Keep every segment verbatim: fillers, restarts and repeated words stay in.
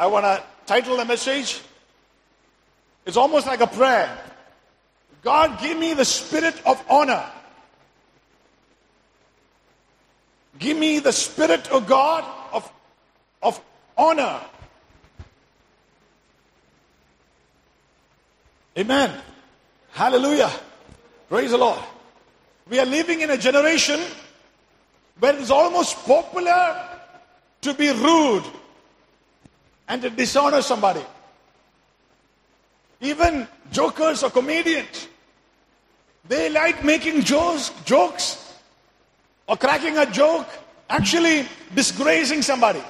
I want to title the message. It's almost like a prayer. God, give me the spirit of honor. Give me the spirit, of God, of, of honor. Amen. Hallelujah. Praise the Lord. We are living in a generation where it's almost popular to be rude and to dishonor somebody. Even jokers or comedians, they like making jokes, jokes or cracking a joke, actually disgracing somebody.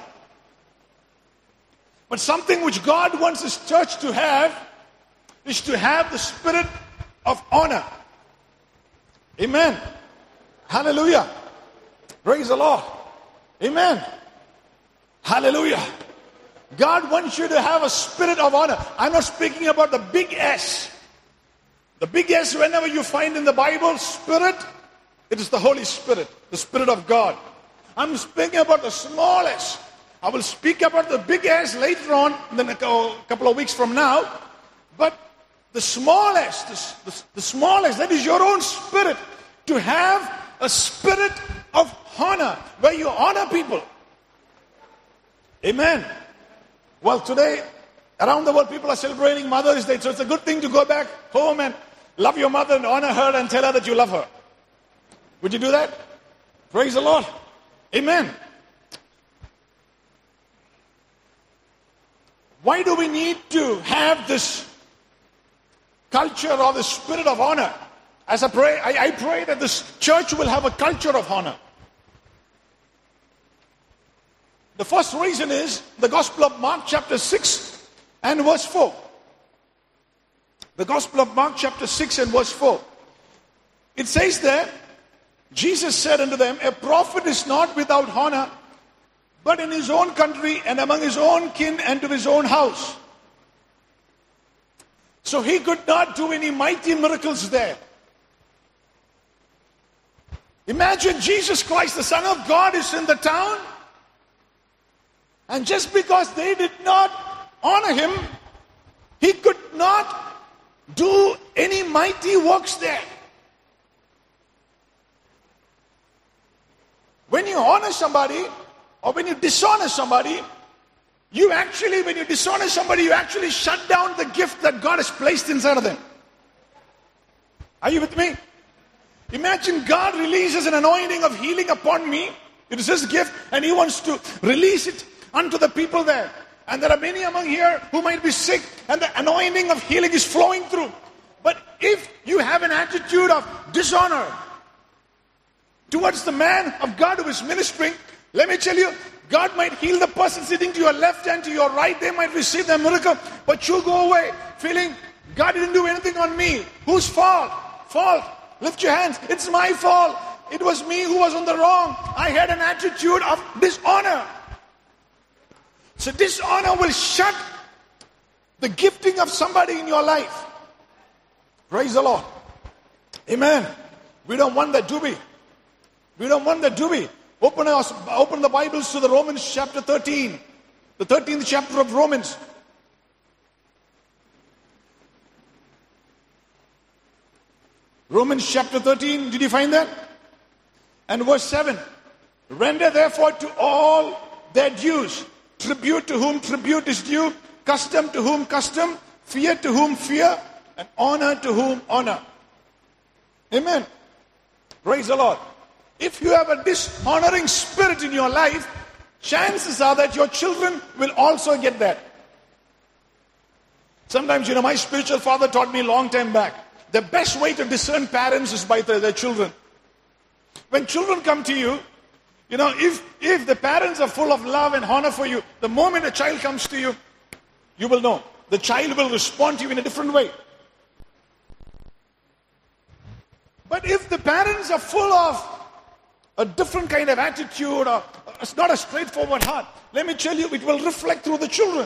But something which God wants His church to have is to have the spirit of honor. Amen. Hallelujah. Praise the Lord. Amen. Hallelujah. God wants you to have a spirit of honor. I'm not speaking about the big S. The big S, whenever you find in the Bible, spirit, it is the Holy Spirit, the Spirit of God. I'm speaking about the small S. I will speak about the big S later on, in a couple of weeks from now. But the small S, the, the, the small S, that is your own spirit. To have a spirit of honor, where you honor people. Amen. Well, today, around the world, people are celebrating Mother's Day. So it's a good thing to go back home and love your mother and honor her and tell her that you love her. Would you do that? Praise the Lord. Amen. Why do we need to have this culture or the spirit of honor? As I pray, I, I pray that this church will have a culture of honor. The first reason is the Gospel of Mark chapter six and verse four. The Gospel of Mark chapter six and verse four. It says there, Jesus said unto them, a prophet is not without honor, but in his own country and among his own kin and to his own house. So he could not do any mighty miracles there. Imagine Jesus Christ, the Son of God, is in the town. And just because they did not honor him, he could not do any mighty works there. When you honor somebody, or when you dishonor somebody, you actually, when you dishonor somebody, you actually shut down the gift that God has placed inside of them. Are you with me? Imagine God releases an anointing of healing upon me. It is His gift, and He wants to release it unto the people there. And there are many among here who might be sick, and the anointing of healing is flowing through. But if you have an attitude of dishonor towards the man of God who is ministering, let me tell you, God might heal the person sitting to your left and to your right. They might receive their miracle, but you go away feeling, God didn't do anything on me. Whose fault? Fault. Lift your hands. It's my fault. It was me who was on the wrong. I had an attitude of dishonor. So dishonor will shut the gifting of somebody in your life. Praise the Lord. Amen. We don't want that, do we? We don't want that, do we? Open, our, open the Bibles to the Romans chapter thirteen. The thirteenth chapter of Romans. Romans chapter thirteen, did you find that? And verse seven. Render therefore to all their dues. Tribute to whom tribute is due. Custom to whom custom. Fear to whom fear. And honor to whom honor. Amen. Praise the Lord. If you have a dishonoring spirit in your life, chances are that your children will also get that. Sometimes, you know, my spiritual father taught me a long time back. The best way to discern parents is by the, their children. When children come to you, you know, if, if the parents are full of love and honor for you, the moment a child comes to you, you will know. The child will respond to you in a different way. But if the parents are full of a different kind of attitude, or it's not a straightforward heart, let me tell you, it will reflect through the children.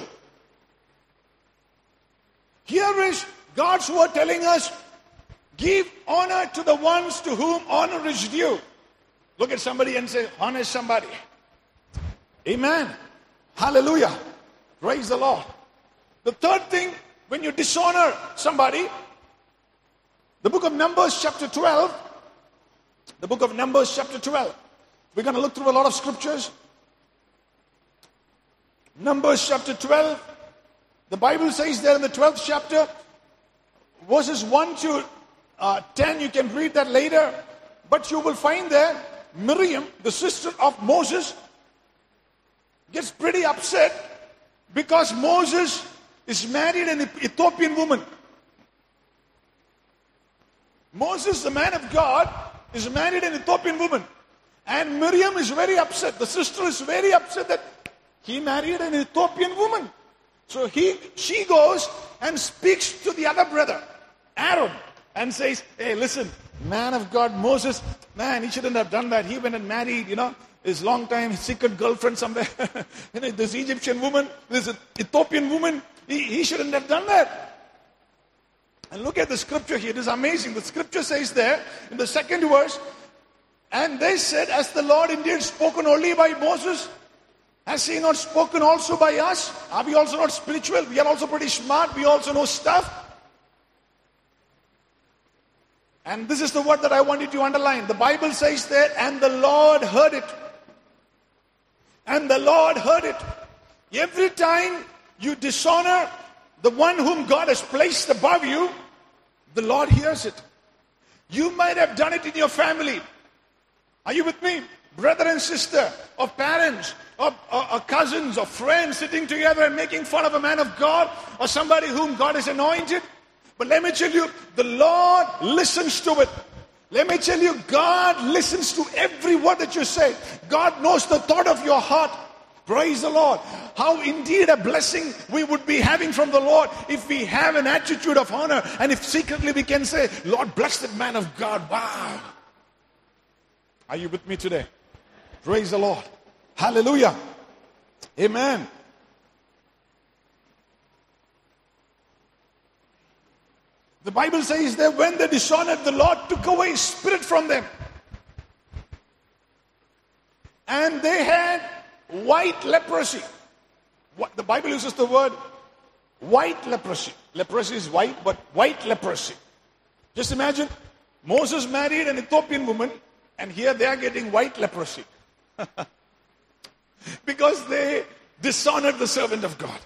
Here is God's word telling us, give honor to the ones to whom honor is due. Look at somebody and say, honor somebody. Amen. Hallelujah. Praise the Lord. The third thing, when you dishonor somebody, the book of Numbers chapter twelve, the book of Numbers chapter twelve. We're going to look through a lot of scriptures. Numbers chapter twelve. The Bible says there in the twelfth chapter, verses one to uh, ten, you can read that later. But you will find there, Miriam, the sister of Moses, gets pretty upset because Moses is married an Ethiopian woman. Moses, the man of God, is married an Ethiopian woman. And Miriam is very upset. The sister is very upset that he married an Ethiopian woman. So he, she goes and speaks to the other brother, Aaron, and says, hey, listen, man of God, Moses, man, he shouldn't have done that. He went and married, you know, his long-time secret girlfriend somewhere. You know, this Egyptian woman, this Ethiopian woman, he, he shouldn't have done that. And look at the scripture here. It is amazing. The scripture says there, in the second verse, and they said, has the Lord indeed spoken only by Moses? Has he not spoken also by us? Are we also not spiritual? We are also pretty smart. We also know stuff. And this is the word that I want you to underline. The Bible says there, and the Lord heard it. And the Lord heard it. Every time you dishonor the one whom God has placed above you, the Lord hears it. You might have done it in your family. Are you with me? Brother and sister, or parents, or, or, or cousins, or friends sitting together and making fun of a man of God, or somebody whom God has anointed. But let me tell you, the Lord listens to it. Let me tell you, God listens to every word that you say. God knows the thought of your heart. Praise the Lord. How indeed a blessing we would be having from the Lord if we have an attitude of honor, and if secretly we can say, Lord, bless that man of God. Wow. Are you with me today? Praise the Lord. Hallelujah. Amen. The Bible says that when they dishonored, the Lord took away his spirit from them. And they had white leprosy. What, the Bible uses the word white leprosy. Leprosy is white, but white leprosy. Just imagine, Moses married an Ethiopian woman, and here they are getting white leprosy. Because they dishonored the servant of God.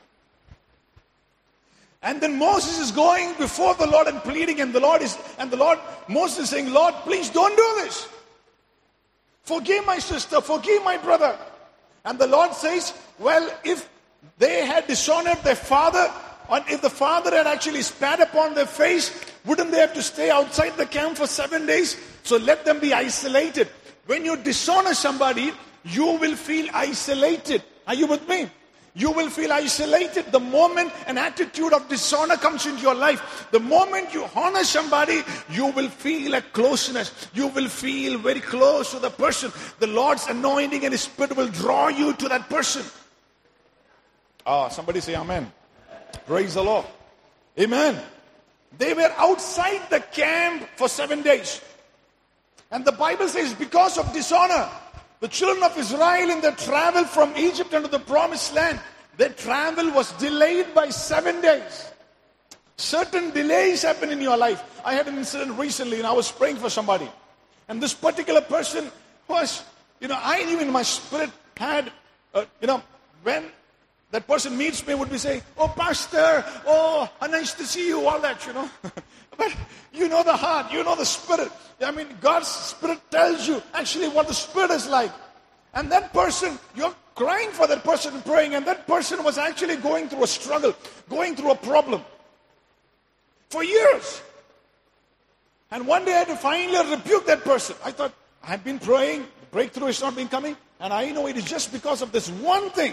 And then Moses is going before the Lord and pleading, and the Lord is, and the Lord, Moses is saying, Lord, please don't do this. Forgive my sister, forgive my brother. And the Lord says, well, if they had dishonored their father, or if the father had actually spat upon their face, wouldn't they have to stay outside the camp for seven days? So let them be isolated. When you dishonor somebody, you will feel isolated. Are you with me? You will feel isolated the moment an attitude of dishonor comes into your life. The moment you honor somebody, you will feel a closeness. You will feel very close to the person. The Lord's anointing and His Spirit will draw you to that person. Ah, somebody say amen. Praise the Lord. Amen. They were outside the camp for seven days. And the Bible says because of dishonor, the children of Israel in their travel from Egypt into the promised land, their travel was delayed by seven days. Certain delays happen in your life. I had an incident recently and I was praying for somebody. And this particular person was, you know, I even in my spirit had, uh, you know, when that person meets me would be saying, oh, pastor, oh, nice to see you, all that, you know. But you know the heart, you know the spirit. I mean, God's Spirit tells you actually what the Spirit is like. And that person, you're crying for that person and praying, and that person was actually going through a struggle, going through a problem for years. And one day I had to finally rebuke that person. I thought, I've been praying, the breakthrough is not been coming, and I know it is just because of this one thing.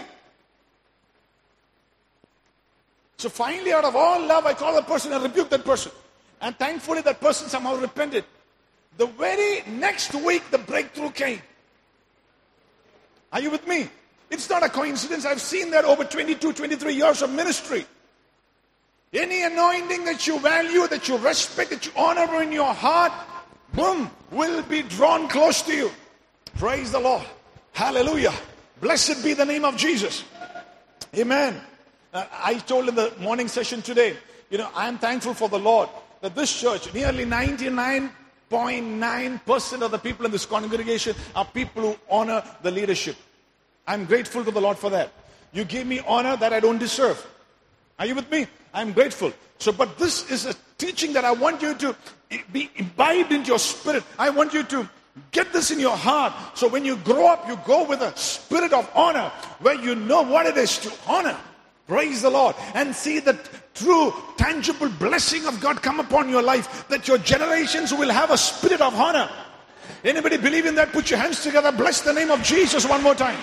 So finally, out of all love, I called the person and rebuked that person. And thankfully, that person somehow repented. The very next week, the breakthrough came. Are you with me? It's not a coincidence. I've seen that over twenty-two, twenty-three years of ministry. Any anointing that you value, that you respect, that you honor in your heart, boom, will be drawn close to you. Praise the Lord. Hallelujah. Blessed be the name of Jesus. Amen. Uh, I told in the morning session today, you know, I am thankful for the Lord that this church, nearly ninety-nine point nine percent of the people in this congregation are people who honor the leadership. I'm grateful to the Lord for that. You give me honor that I don't deserve. Are you with me? I'm grateful. So, but this is a teaching that I want you to be imbibed into your spirit. I want you to get this in your heart. So when you grow up, you go with a spirit of honor where you know what it is to honor. Praise the Lord. And see the true, tangible blessing of God come upon your life. That your generations will have a spirit of honor. Anybody believe in that? Put your hands together. Bless the name of Jesus one more time.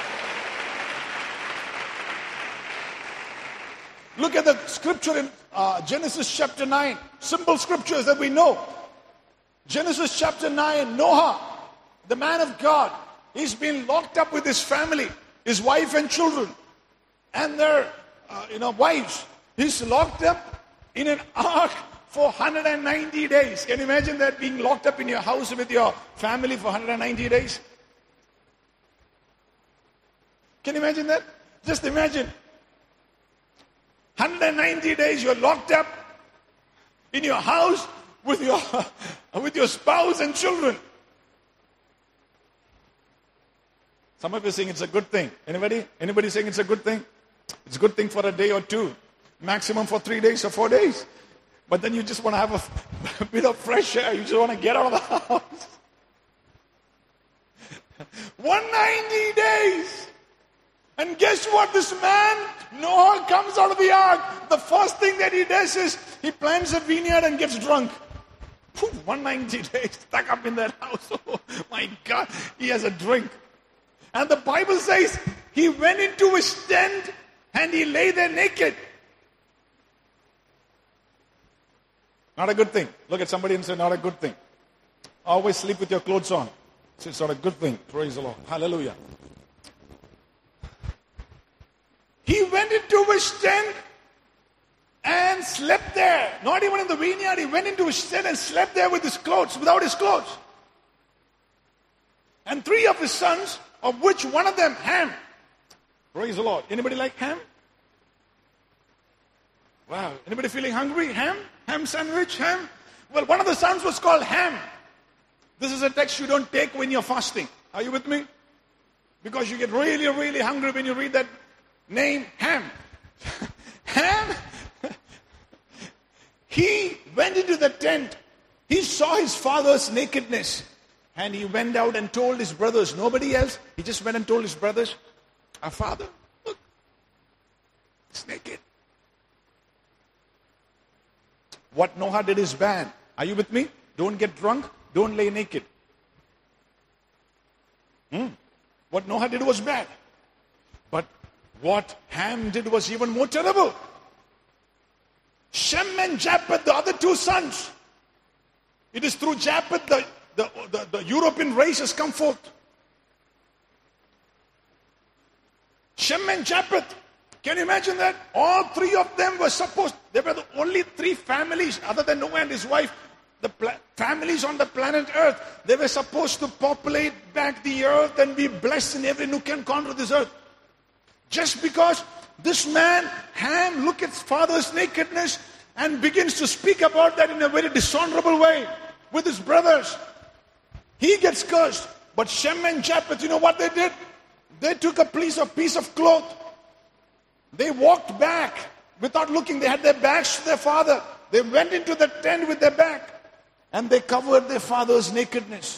Look at the scripture in uh, Genesis chapter nine. Simple scriptures that we know. Genesis chapter nine, Noah, the man of God, he's been locked up with his family, his wife and children, and their uh, you know, wives. He's locked up in an ark for one hundred ninety days. Can you imagine that, being locked up in your house with your family for one hundred ninety days? Can you imagine that? Just imagine. one hundred ninety days you're locked up in your house with your with your spouse and children. Some of you are saying it's a good thing. Anybody? Anybody saying it's a good thing? It's a good thing for a day or two. Maximum for three days or four days. But then you just want to have a, a bit of fresh air. You just want to get out of the house. one hundred ninety days. And guess what? This man, Noah, comes out of the ark. The first thing that he does is he plants a vineyard and gets drunk. Poof, one hundred ninety days stuck up in that house. Oh my God, he has a drink. And the Bible says he went into his tent and he lay there naked. Not a good thing. Look at somebody and say, not a good thing. Always sleep with your clothes on. So it's not a good thing. Praise the Lord. Hallelujah. He went into his tent and slept there. Not even in the vineyard. He went into his tent and slept there with his clothes, without his clothes. And three of his sons, of which one of them, Ham. Praise the Lord. Anybody like ham? Wow. Anybody feeling hungry? Ham? Ham sandwich? Ham? Well, one of the sons was called Ham. This is a text you don't take when you're fasting. Are you with me? Because you get really, really hungry when you read that name, Ham. Ham, he went into the tent. He saw his father's nakedness. And he went out and told his brothers. Nobody else. He just went and told his brothers, our father, look, he's naked. What Noah did is bad. Are you with me? Don't get drunk. Don't lay naked. Hmm. What Noah did was bad. But what Ham did was even more terrible. Shem and Japheth, the other two sons. It is through Japheth the, the, the, the European race has come forth. Shem and Japheth. Can you imagine that? All three of them were supposed, they were the only three families other than Noah and his wife, the pla- families on the planet Earth. They were supposed to populate back the earth and be blessed in every nook and corner of this earth. Just because this man, Ham, look at his father's nakedness and begins to speak about that in a very dishonorable way with his brothers. He gets cursed. But Shem and Japheth, you know what they did? They took a piece of piece of cloth. They walked back without looking. They had their backs to their father. They went into the tent with their back. And they covered their father's nakedness.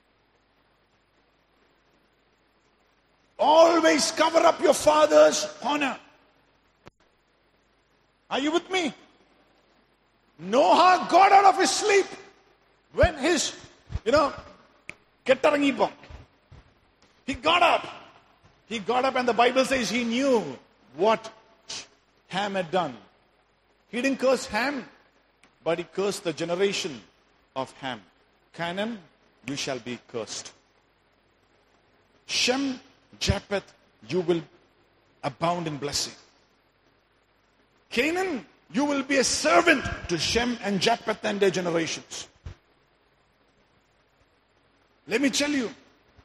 Always cover up your father's honor. Are you with me? Noah got out of his sleep when his, you know, Ketarangipo. He got up. He got up and the Bible says he knew what Ham had done. He didn't curse Ham, but he cursed the generation of Ham. Canaan, you shall be cursed. Shem, Japheth, you will abound in blessing. Canaan, you will be a servant to Shem and Japheth and their generations. Let me tell you,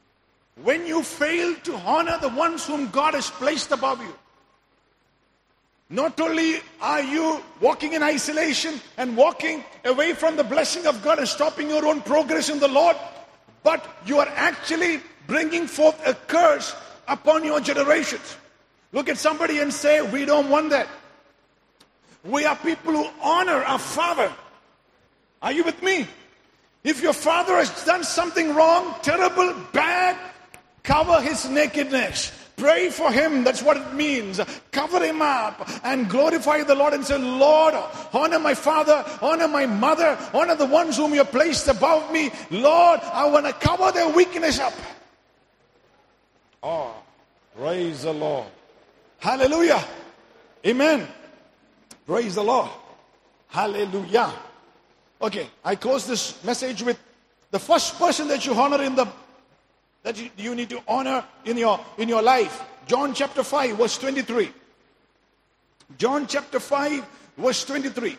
when you fail to honor the ones whom God has placed above you, Not only are you walking in isolation and walking away from the blessing of God and stopping your own progress in the Lord, but you are actually bringing forth a curse upon your generations. Look at somebody and say, we don't want that. We are people who honor our father. Are you with me? If your father has done something wrong, terrible, bad, cover his nakedness. Pray for him. That's what it means. Cover him up and glorify the Lord and say, Lord, honor my father, honor my mother, honor the ones whom you have placed above me. Lord, I want to cover their weakness up. Oh, praise the Lord. Hallelujah. Amen. Praise the Lord. Hallelujah. Okay, I close this message with the first person that you honor in the that you, you need to honor in your in your life. John chapter five, verse twenty-three. John chapter five, verse twenty-three.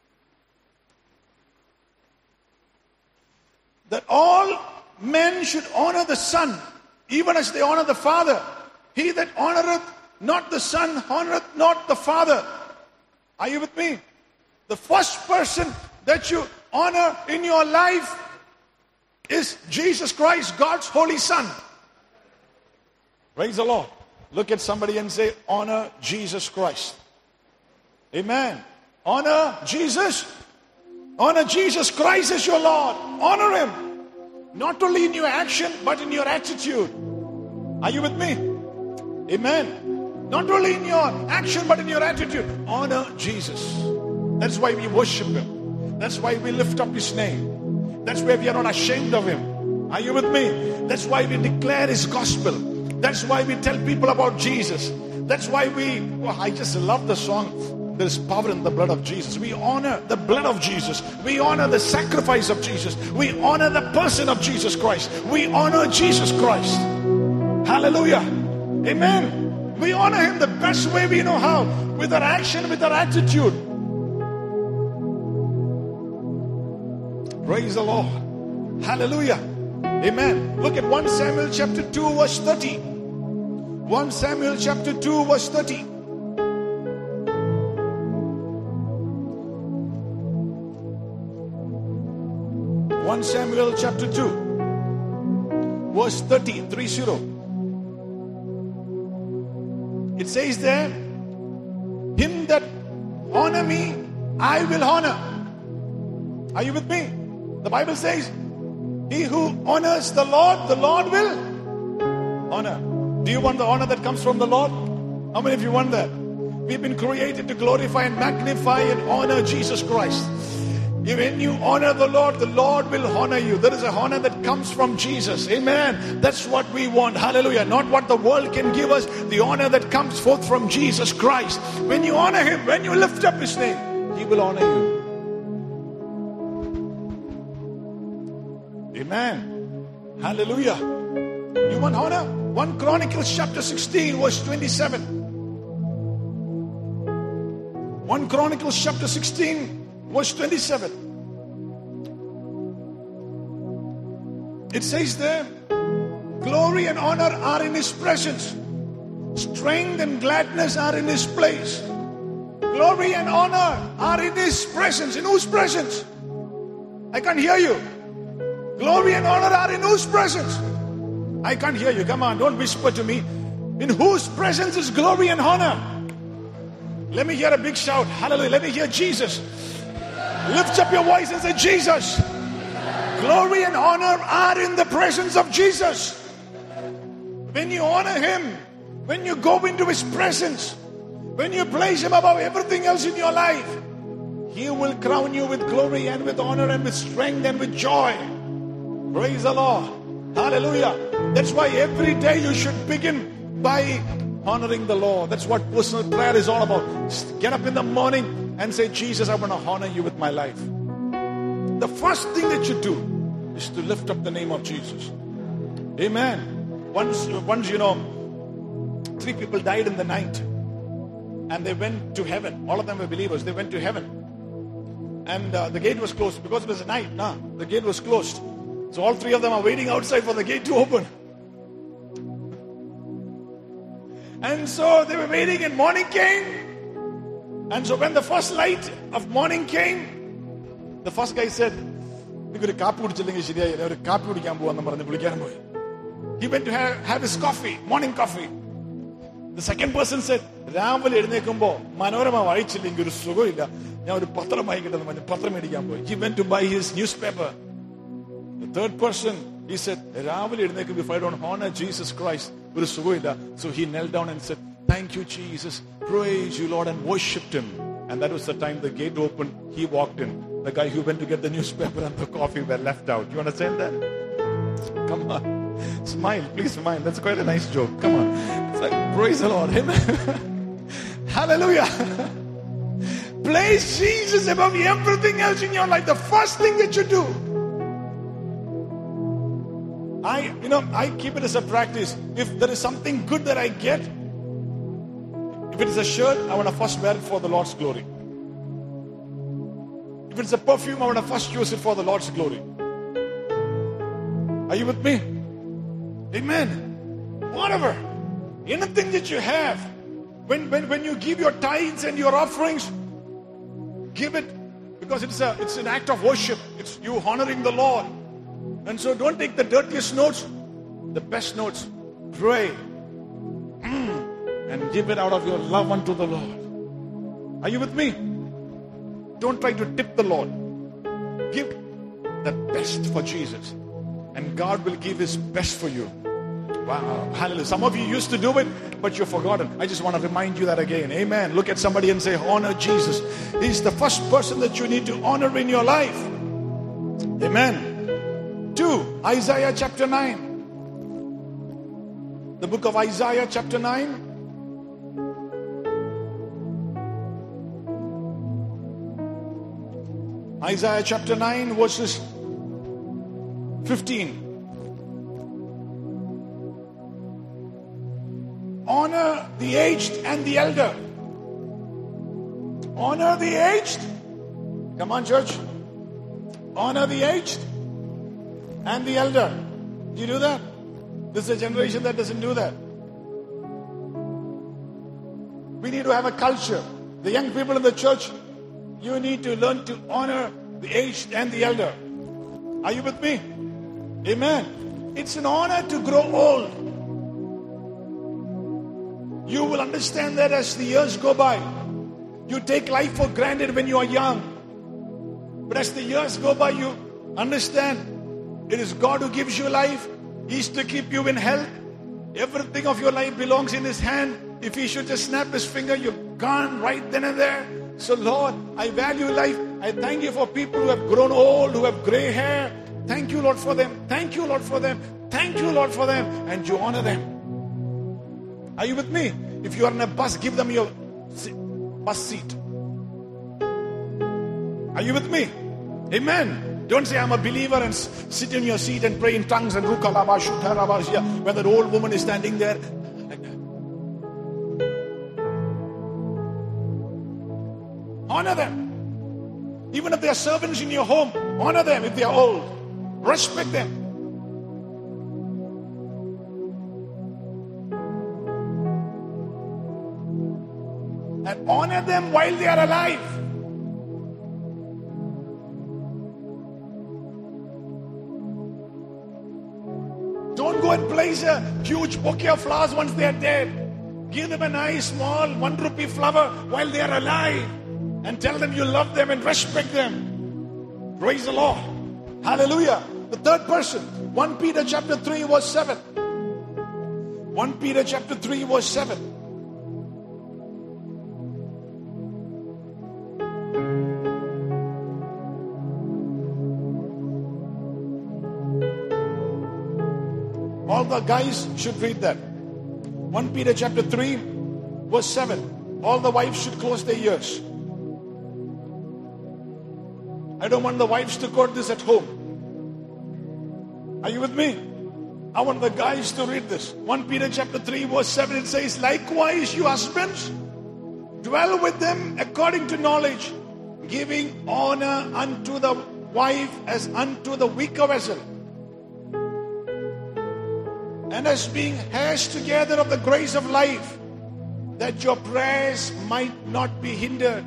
That all men should honor the Son, even as they honor the Father. He that honoreth not the Son, honoreth not the Father. Are you with me? The first person that you honor in your life is Jesus Christ, God's Holy Son. Praise the Lord. Look at somebody and say, honor Jesus Christ. Amen. Honor Jesus. Honor Jesus Christ as your Lord. Honor Him. Not only in your action, but in your attitude. Are you with me? Amen. Not only in your action, but in your attitude. Honor Jesus. That's why we worship Him. That's why we lift up His name. That's why we are not ashamed of Him. Are you with me? That's why we declare His gospel. That's why we tell people about Jesus. That's why we, oh, I just love the song, There is power in the blood of Jesus. We honor the blood of Jesus. We honor the sacrifice of Jesus. We honor the person of Jesus Christ. We honor Jesus Christ. Hallelujah. Amen. We honor Him the best way we know how. With our action, with our attitude. Praise the Lord. Hallelujah. Amen. Look at First Samuel chapter two verse thirty. First Samuel chapter two verse thirty. First Samuel chapter two verse thirty, three zero. It says there, him that honor me, I will honor. Are you with me? The Bible says, he who honors the Lord, the Lord will honor. Do you want the honor that comes from the Lord? How many of you want that? We've been created to glorify and magnify and honor Jesus Christ. When you honor the Lord, the Lord will honor you. There is a honor that comes from Jesus. Amen. That's what we want. Hallelujah. Not what the world can give us. The honor that comes forth from Jesus Christ. When you honor Him, when you lift up His name, He will honor you. Amen. Hallelujah. You want honor? First Chronicles chapter sixteen verse twenty-seven. First Chronicles chapter sixteen verse twenty-seven. It says there, glory and honor are in His presence. Strength and gladness are in His place. Glory and honor are in His presence. In whose presence? I can't hear you. Glory and honor are in whose presence? I can't hear you. Come on, don't whisper to me. In whose presence is glory and honor? Let me hear a big shout. Hallelujah. Let me hear Jesus. Lift up your voice and say, Jesus. Glory and honor are in the presence of Jesus. When you honor Him, when you go into His presence, when you place Him above everything else in your life, He will crown you with glory and with honor and with strength and with joy. Praise the Lord. Hallelujah. That's why every day you should begin by honoring the Lord. That's what personal prayer is all about. Just get up in the morning and say, Jesus, I want to honor you with my life. The first thing that you do is to lift up the name of Jesus. Amen. Once, once you know, three people died in the night and they went to heaven. All of them were believers. They went to heaven. And uh, the gate was closed because it was a night. Nah, the gate was closed. So all three of them are waiting outside for the gate to open. And so they were waiting and morning came And so when the first light of morning came, the first guy said, he went to have, have his coffee, morning coffee. The second person said, he went to buy his newspaper. The third person, he said, if I don't honor Jesus Christ, so he knelt down and said, thank you, Jesus. Praise you, Lord, and worshipped him. And that was the time the gate opened. He walked in. The guy who went to get the newspaper and the coffee were left out. You understand that? Come on. Smile. Please smile. That's quite a nice joke. Come on. It's like, praise the Lord. Amen. Hallelujah. Place Jesus above everything else in your life. The first thing that you do. I, you know, I keep it as a practice. If there is something good that I get, if it is a shirt, I want to first wear it for the Lord's glory. If it's a perfume, I want to first use it for the Lord's glory. Are you with me? Amen. Whatever. Anything that you have. When, when, when you give your tithes and your offerings, give it because it's a it's an act of worship. It's you honoring the Lord. And so don't take the dirtiest notes, the best notes. Pray. Mm. And give it out of your love unto the Lord. Are you with me? Don't try to tip the Lord. Give the best for Jesus. And God will give His best for you. Wow. Hallelujah. Some of you used to do it, but you've forgotten. I just want to remind you that again. Amen. Look at somebody and say, honor Jesus. He's the first person that you need to honor in your life. Amen. Two, Isaiah chapter nine. The book of Isaiah chapter nine. Isaiah chapter nine verses fifteen. Honor the aged and the elder. Honor the aged. Come on, church. Honor the aged and the elder. Do you do that? This is a generation that doesn't do that. We need to have a culture. The young people in the church, you need to learn to honor the aged and the elder. Are you with me? Amen. It's an honor to grow old. You will understand that as the years go by. You take life for granted when you are young. But as the years go by, you understand it is God who gives you life. He is to keep you in health. Everything of your life belongs in His hand. If He should just snap His finger, you're gone right then and there. So Lord, I value life. I thank you for people who have grown old, who have gray hair. Thank you, Lord, for them. Thank you, Lord, for them. Thank you, Lord, for them. And you honor them. Are you with me? If you are in a bus, give them your bus seat. Are you with me? Amen. Don't say I'm a believer and sit in your seat and pray in tongues and when that old woman is standing there. Like that. Honor them. Even if they are servants in your home, honor them if they are old. Respect them. And honor them while they are alive. Don't go and place a huge bouquet of flowers once they are dead. Give them a nice small one rupee flower while they are alive. And tell them you love them and respect them. Praise the Lord. Hallelujah. The third person. First Peter chapter three verse seven. First Peter chapter three verse seven. All the guys should read that. First Peter chapter three verse seven. All the wives should close their ears. I don't want the wives to quote this at home. Are you with me? I want the guys to read this. First Peter chapter three verse seven, it says, likewise you husbands, dwell with them according to knowledge, giving honor unto the wife as unto the weaker vessel, and as being heirs together of the grace of life, that your prayers might not be hindered.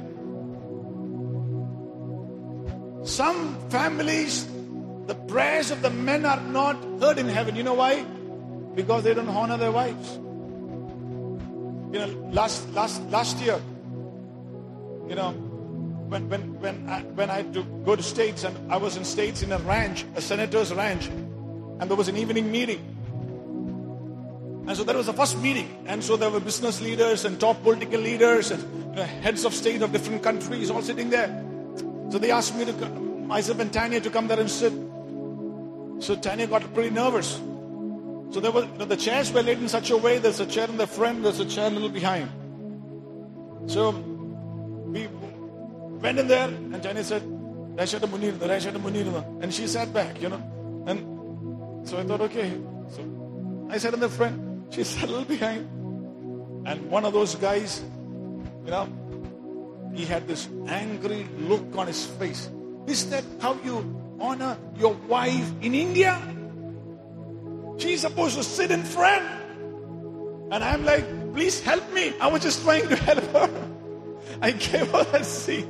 Some families, the prayers of the men are not heard in heaven. You know why? Because they don't honor their wives. You know, last last last year, you know, when when when I, when I had to go to States, and I was in States in a ranch, a senator's ranch, and there was an evening meeting. And so that was the first meeting. And so there were business leaders and top political leaders and you know, heads of state of different countries all sitting there. So they asked me to come, myself and Tanya to come there and sit. So Tanya got pretty nervous. So there was, you know, the chairs were laid in such a way, there's a chair in the front, there's a chair a little behind. So we went in there and Tanya said, Rashada Munir, Rashada Munir. And she sat back, you know. And so I thought, okay. So I sat in the front, she sat a little behind. And one of those guys, you know, he had this angry look on his face. Is that how you honor your wife in India? She's supposed to sit in front. And I'm like, please help me. I was just trying to help her. I gave her that seat.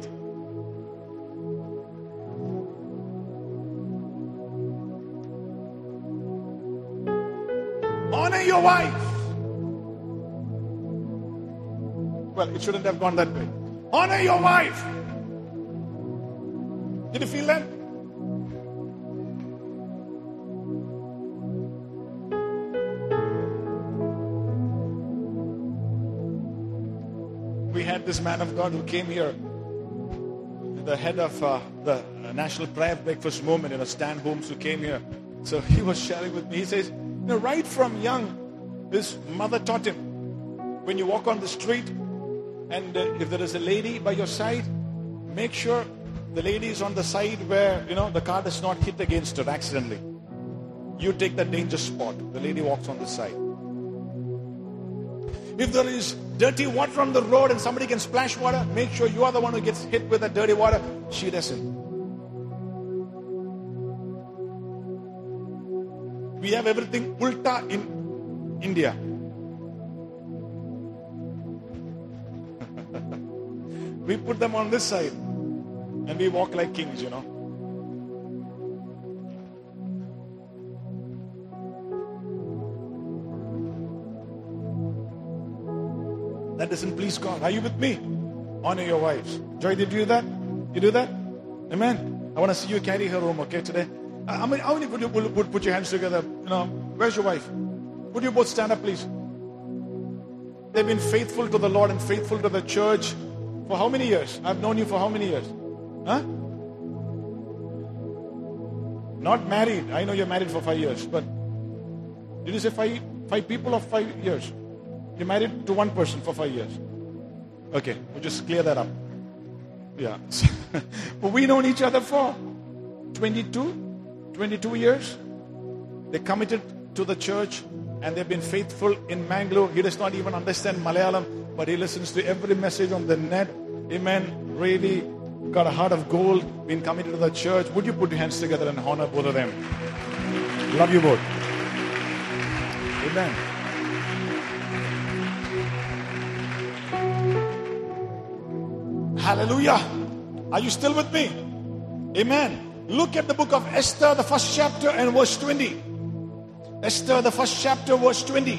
Honor your wife. Well, it shouldn't have gone that way. Honor your wife. Did you feel that? We had this man of God who came here, the head of uh, the National Prayer Breakfast Movement, you know, Stan Holmes, who came here. So he was sharing with me. He says, you know, right from young, his mother taught him, when you walk on the street, and uh, if there is a lady by your side, make sure the lady is on the side where, you know, the car does not hit against her accidentally. You take that danger spot. The lady walks on the side. If there is dirty water on the road and somebody can splash water, make sure you are the one who gets hit with that dirty water. She doesn't. We have everything ulta in India. We put them on this side and we walk like kings, you know. That doesn't please God. Are you with me? Honor your wives. Joy, did you do that? You do that? Amen. I want to see you carry her home, okay, today. Uh, how many, how many would you would, would put your hands together? You know, where's your wife? Would you both stand up, please? They've been faithful to the Lord and faithful to the church for how many years? I've known you for how many years? Huh? Not married. I know you're married for five years, but did you say five, five people or five years? You're married to one person for five years. Okay, we'll just clear that up. Yeah. But we've known each other for twenty-two, twenty-two years. They committed to the church and they've been faithful in Mangalore. He does not even understand Malayalam, but he listens to every message on the net. Amen. Really got a heart of gold, been committed to the church. Would you put your hands together and honor both of them? Love you both. Amen. Hallelujah. Are you still with me? Amen. Look at the book of Esther, the first chapter and verse twenty. Esther, the first chapter, verse twenty.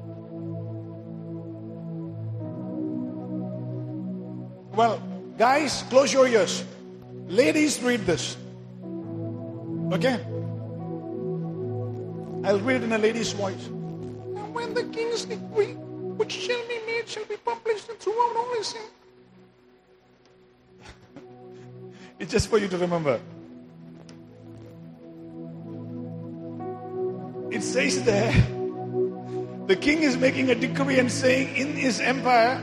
Well, guys, close your ears. Ladies, read this. Okay? I'll read in a lady's voice. And when the king's decree, which shall be made, shall be published throughout all his land. It's just for you to remember. It says there, the king is making a decree and saying, in his empire,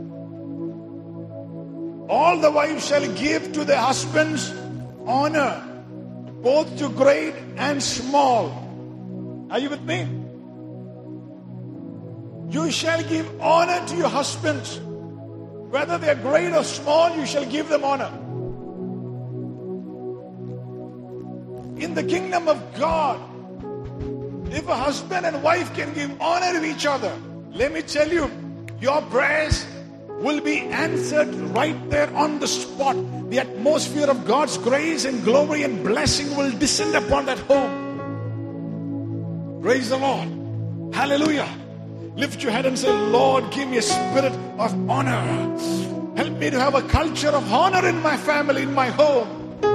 all the wives shall give to their husbands honor, both to great and small. Are you with me? You shall give honor to your husbands. Whether they are great or small, you shall give them honor. In the kingdom of God, if a husband and wife can give honor to each other, let me tell you, Your prayers will be answered right there on the spot. The atmosphere of God's grace and glory and blessing will descend upon that home. Praise the Lord. Hallelujah. Lift your head and say, Lord, give me a spirit of honor. Help me to have a culture of honor in my family, in my home.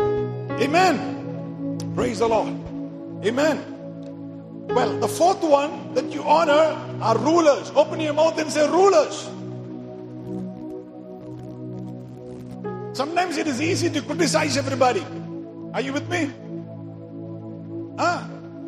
Amen. Praise the Lord. Amen. Well, the fourth one that you honor are rulers. Open your mouth and say rulers. Sometimes it is easy to criticize everybody. Are you with me? Huh?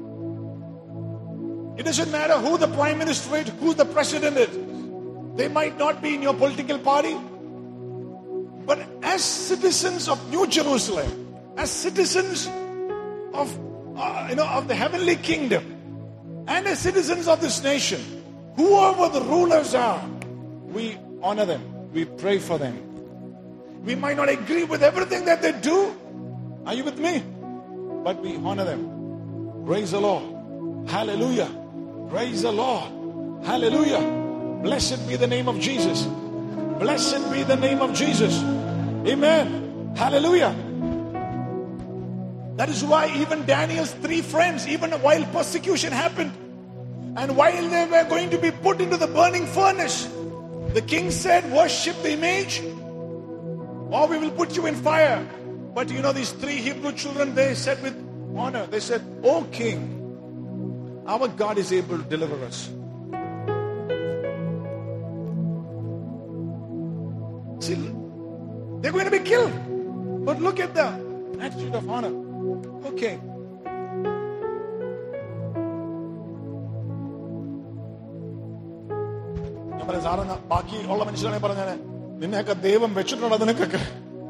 It doesn't matter who the prime minister is, who the president is. They might not be in your political party. But as citizens of New Jerusalem, as citizens of, uh, you know, of the heavenly kingdom, and as citizens of this nation, whoever the rulers are, we honor them. We pray for them. We might not agree with everything that they do. Are you with me? But we honor them. Praise the Lord. Hallelujah. Praise the Lord. Hallelujah. Blessed be the name of Jesus. Blessed be the name of Jesus. Amen. Hallelujah. That is why even Daniel's three friends, even while persecution happened, and while they were going to be put into the burning furnace, the king said, worship the image, or we will put you in fire. But you know, these three Hebrew children, they said with honor, they said, O king, our God is able to deliver us. See, they're going to be killed. But look at the attitude of honor. Okay. ബാക്കി ഉള്ള മനുഷ്യരാണ് പറഞ്ഞത് നിന്നെയൊക്കെ ദൈവം വെച്ചിട്ടുണ്ടോ നിനക്കൊക്കെ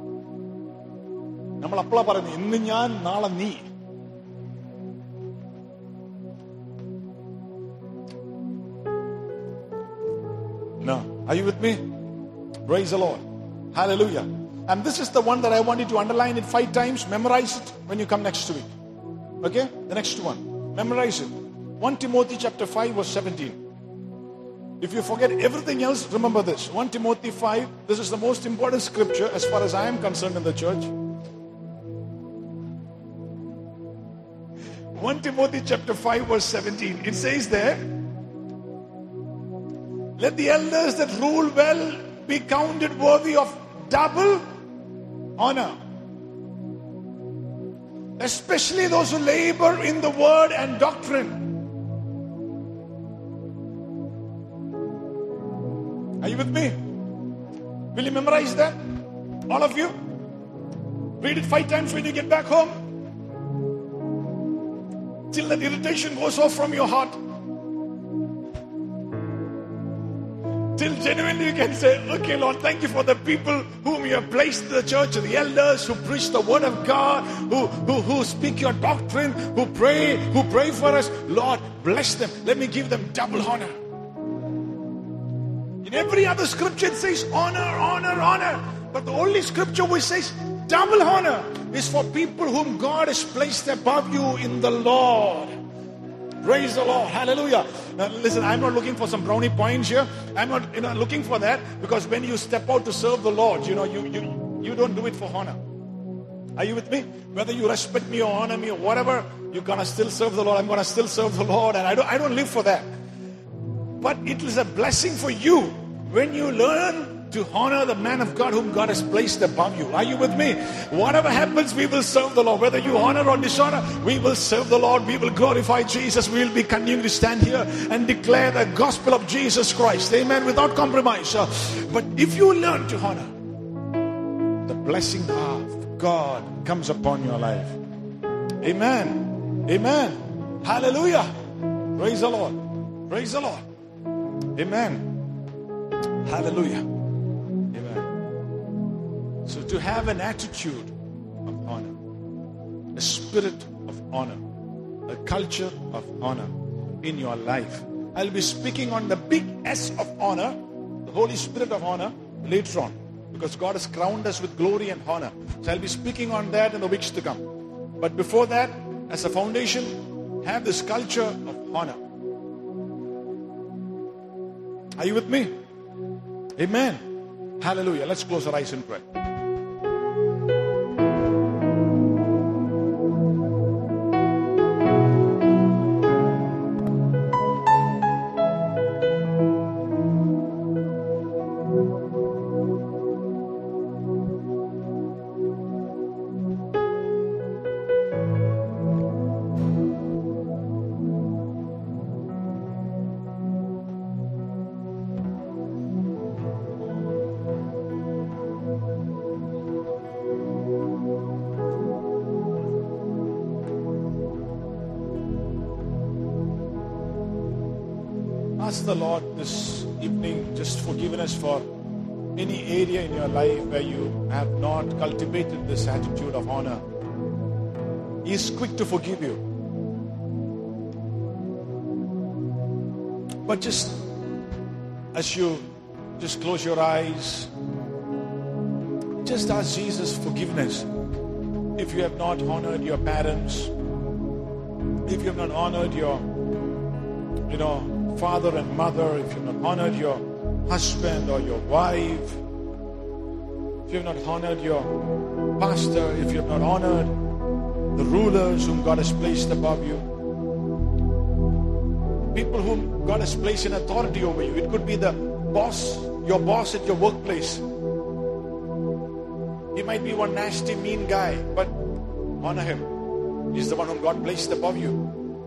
നമ്മൾ അപ്പളാ പറയുന്നത് ഇന്ന് ഞാൻ നാളെ നീ. No. Are you with me? Praise the Lord. Hallelujah. And this is the one that I want you to underline it five times. Memorize it when you come next week. Okay? The next one. Memorize it. First Timothy chapter five verse seventeen. If you forget everything else, remember this. First Timothy five. This is the most important scripture as far as I am concerned in the church. First Timothy chapter five verse seventeen. It says there, let the elders that rule well be counted worthy of double honor, especially those who labor in the word and doctrine. Are you with me? Will you memorize that? All of you? Read it five times when you get back home. Till that irritation goes off from your heart. Till genuinely you can say, okay, Lord, thank you for the people whom you have placed in the church, the elders who preach the word of God, who, who, who speak your doctrine, who pray, who pray for us. Lord, bless them. Let me give them double honor. In every other scripture it says honor, honor, honor. But the only scripture which says double honor is for people whom God has placed above you in the Lord. Praise the Lord. Hallelujah. Now listen, I'm not looking for some brownie points here. I'm not you know, looking for that, because when you step out to serve the Lord, you know, you, you, you don't do it for honor. Are you with me? Whether you respect me or honor me or whatever, you're going to still serve the Lord. I'm going to still serve the Lord. And I don't, I don't live for that. But it is a blessing for you when you learn to honor the man of God whom God has placed above you. Are you with me? Whatever happens, we will serve the Lord. Whether you honor or dishonor, we will serve the Lord. We will glorify Jesus. We will be continuing to stand here and declare the gospel of Jesus Christ. Amen. Without compromise. But if you learn to honor, the blessing of God comes upon your life. Amen. Amen. Hallelujah. Praise the Lord. Praise the Lord. Amen. Hallelujah. Amen. So to have an attitude of honor, a spirit of honor, a culture of honor in your life. I'll be speaking on the big S of honor, the Holy Spirit of honor, later on, because God has crowned us with glory and honor. So I'll be speaking on that in the weeks to come. But before that, as a foundation, have this culture of honor. Are you with me? Amen. Hallelujah. Let's close our eyes and pray. Ask the Lord this evening just forgiveness for any area in your life where you have not cultivated this attitude of honor. He is quick to forgive you. But just as you just close your eyes, just ask Jesus forgiveness. If you have not honored your parents, if you have not honored your, you know, father and mother, if you've not honored your husband or your wife, if you have not honored your pastor, if you have not honored the rulers whom God has placed above you, people whom God has placed in authority over you. It could be the boss, your boss at your workplace. He might be one nasty, mean guy, but honor him. He's the one whom God placed above you.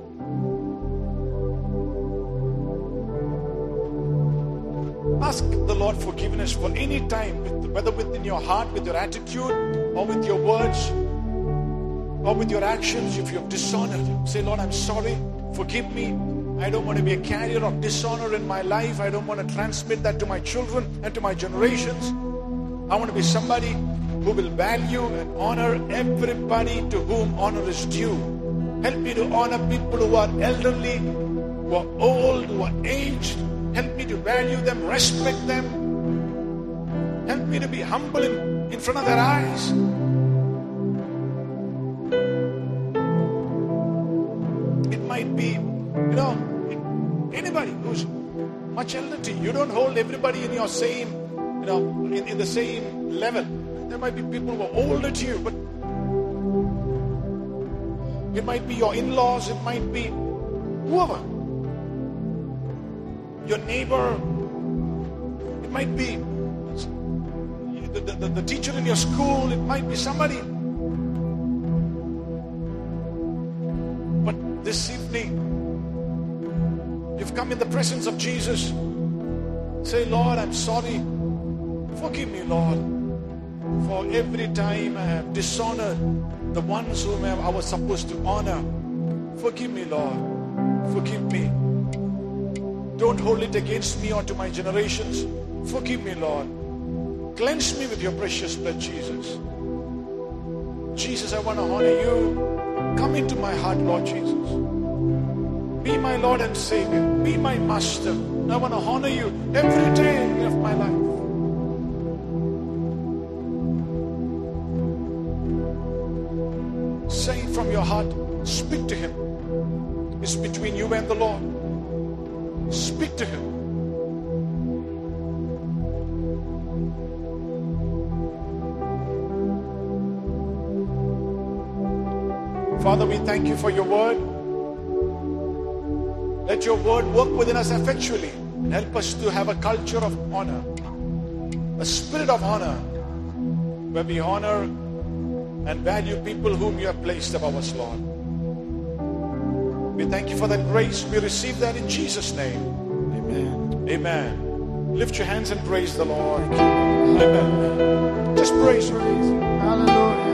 Ask the Lord forgiveness for any time, whether within your heart, with your attitude, or with your words, or with your actions. If you have dishonored, say, Lord, I'm sorry, forgive me. I don't want to be a carrier of dishonor in my life. I don't want to transmit that to my children and to my generations. I want to be somebody who will value and honor everybody to whom honor is due. Help me to honor people who are elderly, who are old, who are aged. Help me to value them, respect them. Help me to be humble in, in front of their eyes. It might be, you know, anybody who's much elder to you. You don't hold everybody in your same, you know, in, in the same level. There might be people who are older to you, but it might be your in-laws, it might be whoever. Your neighbor, it might be the, the, the teacher in your school, it might be somebody. But this evening, you've come in the presence of Jesus. Say, Lord, I'm sorry. Forgive me, Lord, for every time I have dishonored the ones whom I was supposed to honor. Forgive me, Lord. Forgive me. Don't hold it against me or to my generations. Forgive me, Lord. Cleanse me with your precious blood, Jesus. Jesus, I want to honor you. Come into my heart, Lord Jesus. Be my Lord and Savior. Be my Master. I want to honor you every day of my life. Say it from your heart. Speak to Him. It's between you and the Lord. Speak to Him. Father, we thank you for your word. Let your word work within us effectually and help us to have a culture of honor, a spirit of honor, where we honor and value people whom you have placed above us, Lord. We thank you for that grace. We receive that in Jesus' name. Amen. Amen. Lift your hands and praise the Lord. Amen. Just praise Him. Hallelujah.